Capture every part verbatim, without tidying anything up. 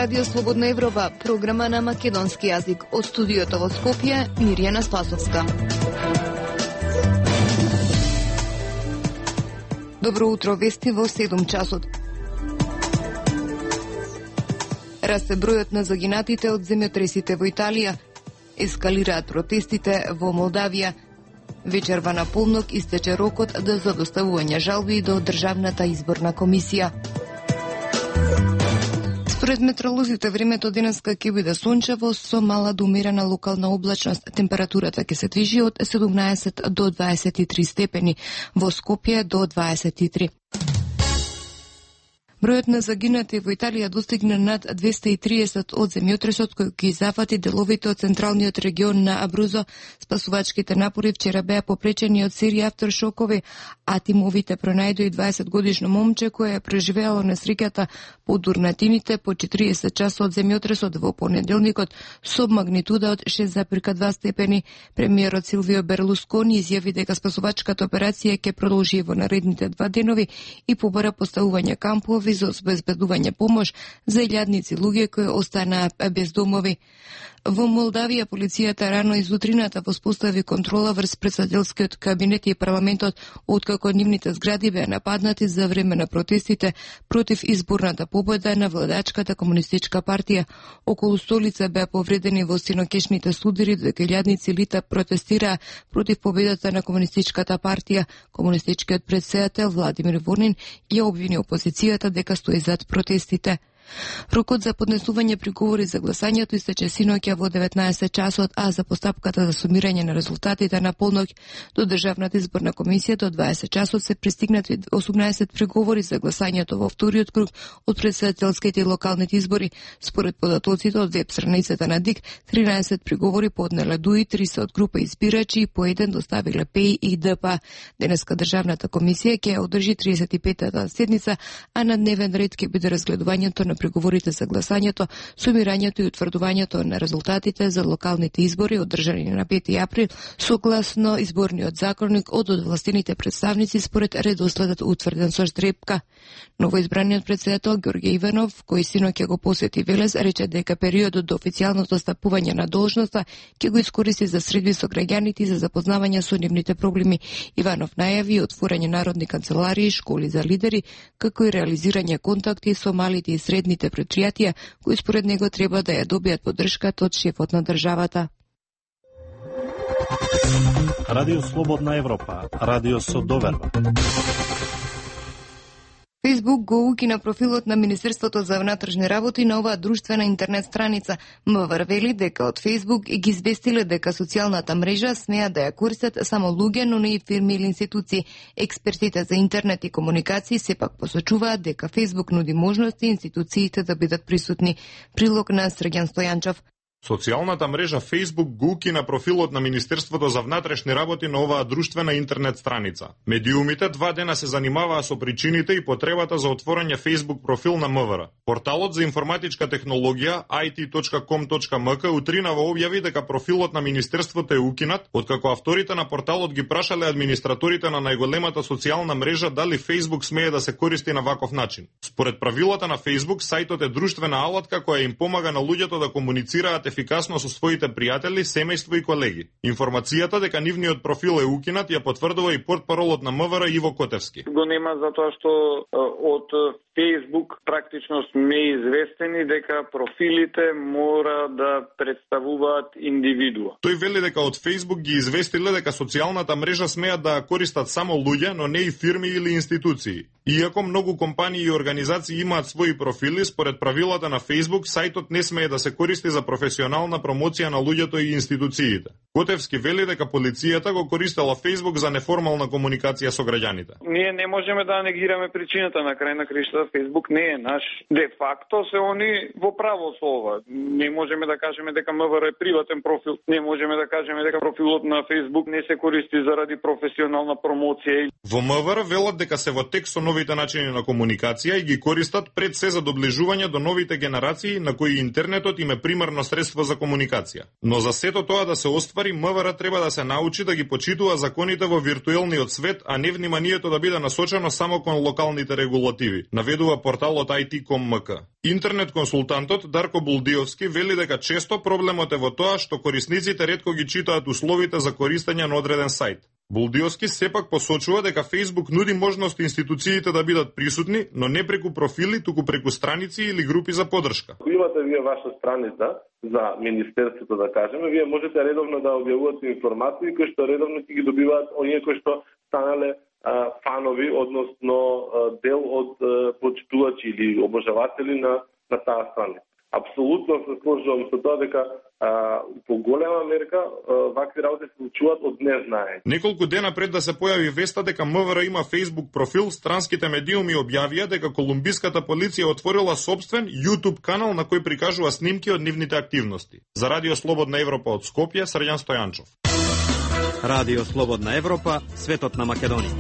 Радио Слободна Европа, програма на македонски јазик. Од студиото во Скопје, Мирјана Спасовска. Добро утро, вести во седум часот. Расте бројот на загинатите од земјотресите во Италија. Ескалираат протестите во Молдавија. Вечерва на полнок истече рокот за доставување жалби до Државната изборна комисија. Според метеоролозите, времето денеска ќе биде сончево со мала до умерена локална облачност. Температурата ќе се движи од седумнаесет до дваесет и три степени, во Скопје до дваесет и три. Бројот на загинати во Италија достигна над двесте и триесет од земјотресот кој ќе зафати деловите од централниот регион на Абрузо. Спасувачките напори вчера беа попречени од серија авторшокови, а тимовите пронајдоа и дваесет годишно момче кое е преживеало несреќата по Дурнатините по четириесет часа од земјотресот во понеделникот со магнитуда од шест зарез два степени. Премиерот Силвио Берлускони изјави дека спасувачката операција ќе продолжи во наредните два денови и побара поставување кампови за обезбедување помош за илјадници луѓе кои останаа без домови. Во Молдавија полицијата рано изутрината воспостави контрола врз претседателскиот кабинет и парламентот откако нивните згради беа нападнати за време на протестите против изборната победа на владачката комунистичка партија. Околу сто лица беа повредени во синокешните судири, додека илјадници лица протестираа против победата на комунистичката партија. Комунистичкиот претседател Владимир Ворнин ја обвини опозицијата дека стои зад протестите. Рокот за поднесување приговори за гласањето истече синоќа во деветнаесет часот, а за постапката за сумирање на резултатите на полноќ до Државната изборна комисија до дваесет часот се пристигнати осумнаесет приговори за гласањето во вториот круг од претседателските и локалните избори. Според податоците од веб страницата на ДИК, тринаесет приговори поднеле ДУИ, три се од група избирачи и по еден доставиле ПЕИ и ДП. Денеска Државната комисија ќе одржи тридесет и петата седница, а на дневен ред ќе биде разгледувањето на преговорите за гласањето, сумирањето и утврдувањето на резултатите за локалните избори одржани на пети април согласно изборниот законник од одвластените представници според редоследот утврден со штрепка. Новоизбраниот претседател Ѓорѓе Иванов, кој синоќа го посети Велес, рече дека периодот до официјалното стапување на должноста ќе го искористи за средби со граѓаните и за запознавање со нивните проблеми. Иванов најави отворање народни канцеларии, школи за лидери, како и реализирање контакти со малите и средните предпријатија, кои според него треба да ја добијат поддршката од шефот на државата. Радио Слободна Европа, радио со доверба. Фејсбук го укина профилот на Министерството за внатрешни работи на оваа друштвена интернет страница. МВР вели дека од Фејсбук ги известиле дека социјалната мрежа смеат да ја користат само луѓе, но не и фирми или институции. Експертите за интернет и комуникации сепак посочуваат дека Фејсбук нуди можности институциите да бидат присутни. Прилог на Срѓан Стојанчов. Социјалната мрежа Facebook го укина профилот на Министерството за внатрешни работи на оваа друштвена интернет страница. Медиумите два дена се занимаваа со причините и потребата за отворање Facebook профил на МВР. Порталот за информатичка технологија ай ти точка ком точка ем ка утринава објави дека профилот на Министерството е укинат, откако авторите на порталот ги прашале администраторите на најголемата социјална мрежа дали Facebook смее да се користи на ваков начин. Според правилата на Facebook, сајтот е друштвена алатка која им помага на луѓето да комуницираат ефикасно со своите пријатели, семејство и колеги. Информацијата дека нивниот профил е укинат ја потврдува и портпаролот на МВР Иво Котевски. Го нема затоа што од Facebook практично сме известени дека профилите мора да представуваат индивидуа. Тој вели дека од Facebook ги известиле дека социјалната мрежа смеат да користат само луѓе, но не и фирми или институции. Иако многу компании и организации имаат своји профили, според правилата на Facebook, сајтот не смее да се користи за професионална промоција на луѓето и институциите. Котевски вели дека полицијата го користела Facebook за неформална комуникација со граѓаните. Ние не можеме да негираме причината, на крај на крајшта Facebook не е наш. Де факто се они во право со ова. Не можеме да кажеме дека МВР е приватен профил. Не можеме да кажеме дека профилот на Facebook не се користи заради професионална промоција. Во МВР велат дека се во тек со новите начини на комуникација и ги користат пред се за доближување до новите генерации на кои интернетот им е примарно средство за комуникација. Но за сето тоа да се оствари, МВР треба да се научи да ги почитува законите во виртуелниот свет, а не вниманието да биде насочено само кон локалните регулативи, наведува наведува порталот ай ти точка ком точка ем ка. Интернет консултантот Дарко Булдиовски вели дека често проблемот е во тоа што корисниците ретко ги читаат условите за користење на одреден сајт. Булдиовски сепак посочува дека Facebook нуди можност институциите да бидат присутни, но не преку профили, туку преку страници или групи за поддршка. Ако имате вие ваша страница за министерството, да кажеме, вие можете редовно да објавувате информации кои што редовно ќе ги добиваат оние кои што станале а, фанови, односно а, дел од а, почитувачи или обожаватели на на таа страница. Апсолутно се сложувам со тоа дека а, по голема мерка а, вакви работи се случуваат од незнаење. Неколку дена пред да се појави веста дека МВР има Facebook профил, странските медиуми објавија дека колумбиската полиција отворила собствен YouTube канал на кој прикажува снимки од нивните активности. За Радио Слободна Европа од Скопје, Срđan Стојанчов. Радио Слободна Европа, светот на Македонија.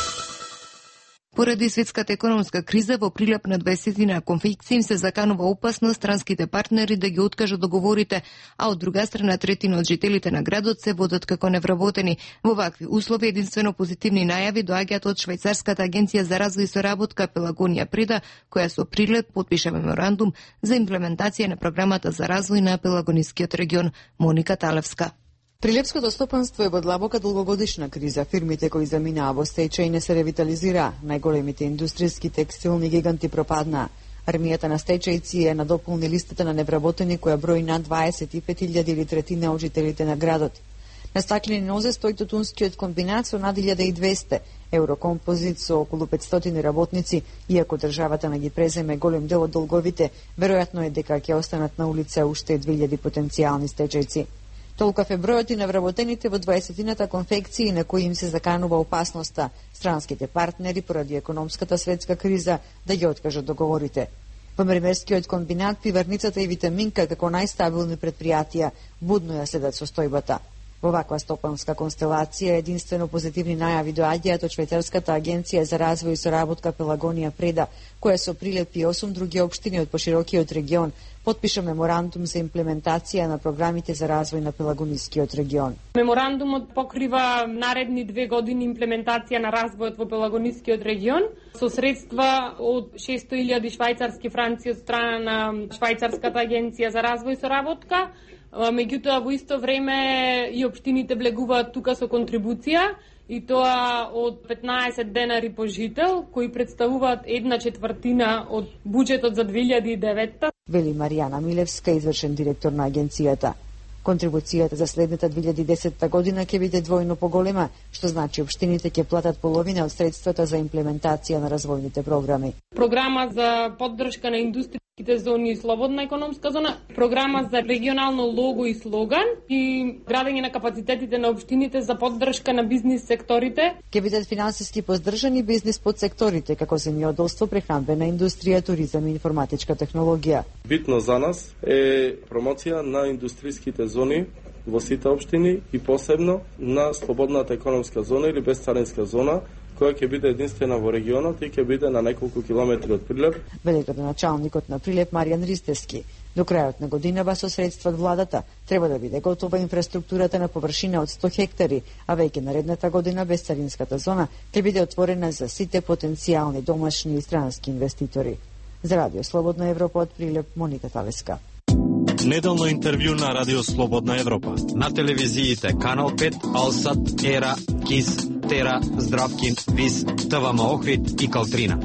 Поради светската економска криза во прилеп на дваесет конфекции им се заканува опасно странските партнери да ги откажат договорите, а од друга страна третина од жителите на градот се водат како невработени. Во вакви услови единствено позитивни најави доаѓаат од швајцарската агенција за развој и соработка Пелагонија Преда, која со прилеп подпиша меморандум за имплементација на програмата за развој на Пелагонискиот регион. Моника Талевска. Прилепското стопанство е во длабока долгогодишна криза. Фирмите кои заминаа во стечај не се ревитализираа. Најголемите индустријски текстилни гиганти пропаднаа. Армијата на стечајци е надополни листата на невработени која брои над дваесет и пет илјади или третина од жителите на градот. На стаклени нозе стои тутунскиот комбинат со над илјада и двесте, Еврокомпозит со околу петстотини работници, иако државата не ги преземе голем дел од долговите, веројатно е дека ќе останат на улица уште две илјади потенцијални стечајци. Толкав е бројот и навработените во дваесетината конфекции на кои им се заканува опасноста странските партнери поради економската светска криза да ги откажат договорите. Во мремерскиот комбинат пиварницата и Витаминка како најстабилни предпријатија будно ја следат состојбата. Во ваква стопанска констелација единствено позитивни најави доаѓаат од швајцарската агенција за развој и соработка Пелагонија Преда, која со прилеп и осум други општини од поширокиот регион потпиша меморандум за имплементација на програмите за развој на Пелагонискиот регион. Меморандумот покрива наредни две години имплементација на развојот во Пелагонискиот регион со средства од шесто илјади швајцарски франци од страна на швајцарската агенција за развој и соработка. Меѓутоа, во исто време и општините влегуваат тука со контрибуција, и тоа од петнаесет денари по жител, кои представуваат една четвртина од буџетот за две илјади и девета. Вели Маријана Милевска, извршен директор на агенцијата. Контрибуцијата за следната две илјади и десета година ќе биде двојно поголема, што значи општините ќе платат половина од средствата за имплементација на развојните програми. Програма за поддршка на индустријските зони и слободна економска зона, програма за регионално лого и слоган и градење на капацитетите на општините за поддршка на бизнис секторите. Ќе бидат финансиски поддржани бизнис подсекторите како земјоделство, прехранбена индустрија, туризам и информатичка технологија. Битно за нас е промоција на индустријските зони во сите општини и посебно на слободната економска зона или безцаринска зона, која ќе биде единствена во регионот и ќе биде на неколку километри од Прилеп. Вели градоначалникот на Прилеп Маријан Ристевски. До крајот на годинава со средства од владата треба да биде готова инфраструктурата на површина од сто хектари, а веќе наредната година безцаринската зона ќе биде отворена за сите потенцијални домашни и странски инвеститори. За Радио Слободна Европа од Прилеп, Моника Талеска. Неделно интервју на Радио Слободна Европа. На телевизиите Канал пет, Алсат, Ера, Кис, Тера, Здравкин, Вис, ТВМ Охрид и Калтрина.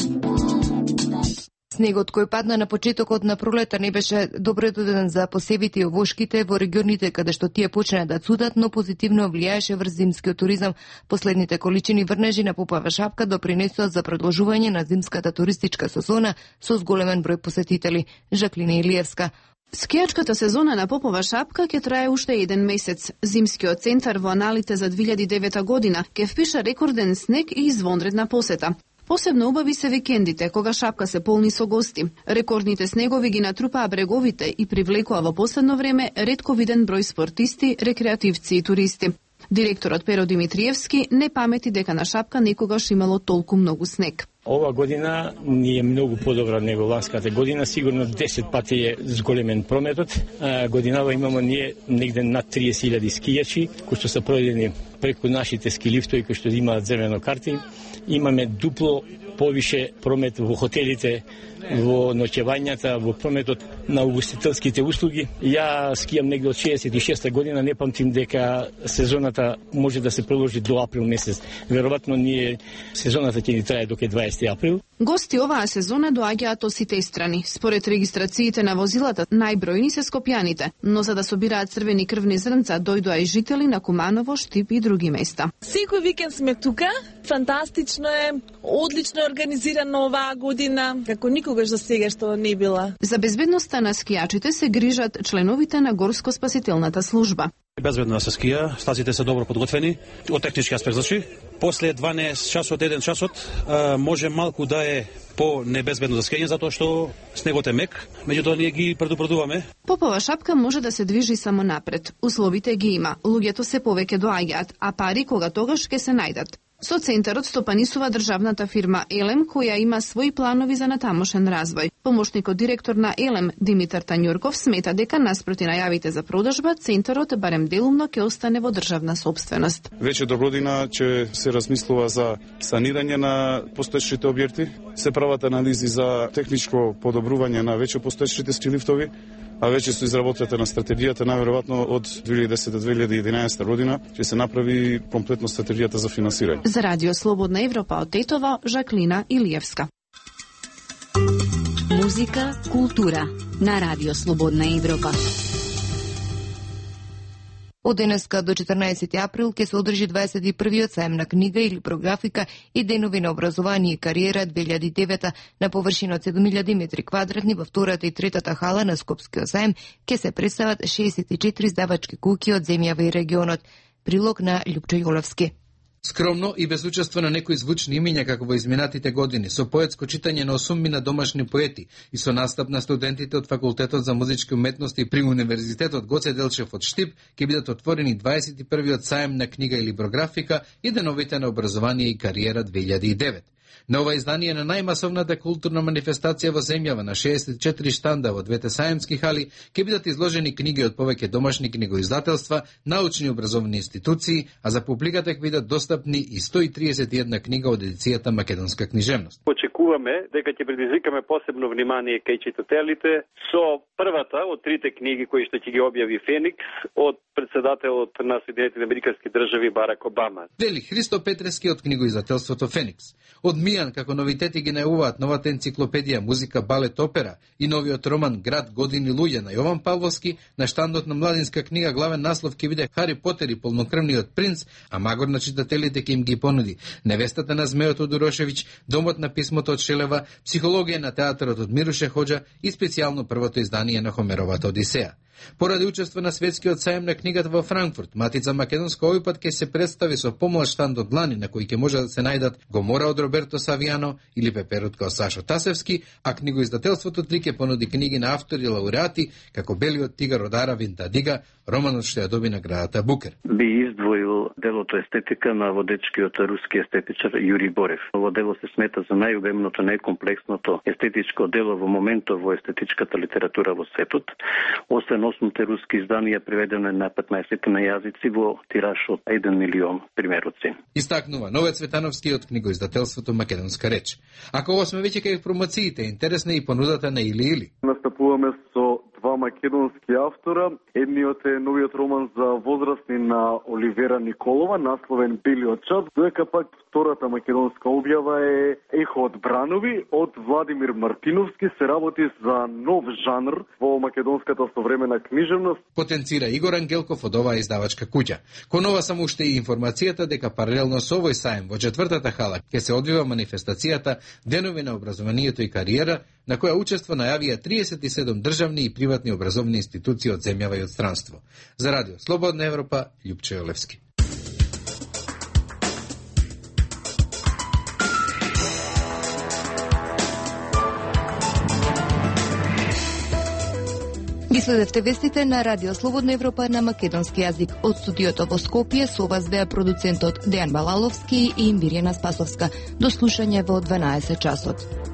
Снегот кој падна на почетокот на пролета не беше добредоден за посевите и овошките во регионите каде што тие почнаа да цудат, но позитивно влијаеше врз зимскиот туризам. Последните количини врнежи на Попова шапка допринесоа за продолжување на зимската туристичка сезона со зголемен број посетители. Жаклина Илиевска. Скијачката сезона на Попова шапка ќе трае уште еден месец. Зимскиот центар во аналите за две илјади и девета година ќе впиша рекорден снег и извонредна посета. Посебно убави се викендите, кога шапка се полни со гости. Рекордните снегови ги натрупаа бреговите и привлекоа во последно време ретко виден број спортисти, рекреативци и туристи. Директорот Перо Димитриевски не памети дека на шапка некогаш имало толку многу снег. Ова година ни е многу подобра него ланската година, сигурно десет пати е зголемен прометот. А, годинава имамо ние негде над триесет илјади скијачи, кои што се пројдени преку нашите ски лифтови кои што имаат зелено карти. Имаме дупло повише промет во хотелите, во ноќевањата, во прометот на угостителските услуги. Ја скијам негде од шеесет и шеста година, не памтим дека сезоната може да се продолжи до април месец. Веројатно ние сезоната ќе ни трае до дваесети април. Гости оваа сезона доаѓаат од сите страни. Според регистрациите на возилата, најбројни се скопјаните, но за да собираат црвени крвни зрнца дојдоа и жители на Куманово, Штип и други места. Секој викенд сме тука. Фантастично е, одлично е организирано оваа година, како никогаш до сега што не била. За безбедноста на скијачите се грижат членовите на горско-спасителната служба. Безбедно се скија, стазите се добро подготвени, од технички аспект значи. После дванаесет часот, еден часот, може малку да е по небезбедно за скијање, затоа што снегот е мек, меѓутоа ние ги предупредуваме. Попова шапка може да се движи само напред. Условите ги има, луѓето се повеќе доаѓаат, а пари кога тогаш ќе се најдат. Со центарот стопанисува државната фирма Елем, која има своји планови за натамошен развој. Помошникот директор на Елем, Димитар Тањурков, смета дека наспроти најавите за продажба, центарот барем делумно ќе остане во државна сопственост. Веќе до година ќе се размислува за санирање на постоечните објекти, се прават анализи за техничко подобрување на веќе постоечните ски лифтови, а веќе се изработата на стратегијата, најверојатно од две илјади и десета до две илјади и единаесета година ќе се направи комплетно стратегијата за финансирање. За Радио Слободна Европа од Тетово, Жаклина Илиевска. Музика, култура на Радио Слободна Европа. Од денеска до четрнаесети април ќе се одржи дваесет и првиот сајм на книга или прографика и денови на образование и кариера две илјади и девета на површина од седум илјади метри квадратни во втората и третата хала на Скопскиот сајм ќе се представат шеесет и четири издавачки куќи од земјава и регионот. Прилог на Љупчо Јолевски. Скромно и без учество на некои звучни имиња како во изминатите години, со поетско читање на осумми на домашни поети и со настап на студентите од Факултетот за музички уметности при Универзитетот Гоце Делчев од Штип, ќе бидат отворени дваесет и првиот сајм на книга или прографика и деновите на образование и кариера две илјади и девета. На ова издание на најмасовната културна манифестација во земјава на шеесет и четири штанда во двете сајмски хали ќе бидат изложени книги од повеќе домашни книгоиздателства, научни и образовни институции, а за публиката ќе бидат достапни и сто и триесет и една книга од едицијата Македонска книжевност. Очекуваме дека ќе предизвикаме посебно внимание кај читателите со првата од трите книги кои што ќе ги објави Феникс од председателот на Соединетите американски држави Барак Обама. Вели Христо Петрески од книгоиздателството Феникс. Од Мијан како новитети ги најавуваат новата енциклопедија Музика, балет, опера и новиот роман Град, години, луѓе на Јован Павловски. На штандот на младинска книга главен наслов ќе биде Хари Потер и полнокрвниот принц, а магор на читателите ќе им ги понуди Невестата на змејот од Урошевиќ, Домот на писмото од Шелева, Психологија на театарот од Мируше Хоџа и специјално првото издание на Хомеровата Одисеја. Поради учество на светскиот сајм на книгата во Франкфурт, Матица Македонска овој пат ќе се представи со помлад штанд од длани на кој ќе може да се најдат Гомора од Роберто Савијано или Пеперутка од Сашо Тасевски, а книгоиздателството Три ќе понуди книги на автори и лауреати како Белиот тигар од Аравин Дадига, романот што ја доби наградата Букер. Би издвоил делото естетика на водечкиот руски естетичар Јури Борев. Ово дело се смета за најобемното, најкомплексното естетичко дело во моментот во естетичката литература во светот. Освен осмте руски изданија преведено на петнаесет на јазици во тираж од еден милион примероци. Истакнува Нове Цветановски од книгоиздателството Македонска реч. Ако ова сме веќе кај промоциите, интересна е и понудата на Или Или. Настапуваме со два македонски автора. Едниот е новиот роман за возрастни на Оливера Николова, насловен Белиот час, додека пак втората македонска објава е Ехо од Бранови од Владимир Мартиновски. Се работи за нов жанр во македонската современа книжевност. Потенцира Игор Ангелков од оваа издавачка куќа. Кон ова само уште и информацијата дека паралелно со овој сајм во четвртата хала ќе се одвива манифестацијата Денови на образованието и кариера, на која учество најавија триесет и седум државни и приватни образовни институции од земјава и од странство. За Радио Слободна Европа, Љупчо Јолевски. Ги следевте вестите на Радио Слободна Европа на македонски јазик. Од студиото во Скопје со вас беа продуцентот Дејан Балаловски и Имбирјана Спасовска. До слушање во дванаесет часот.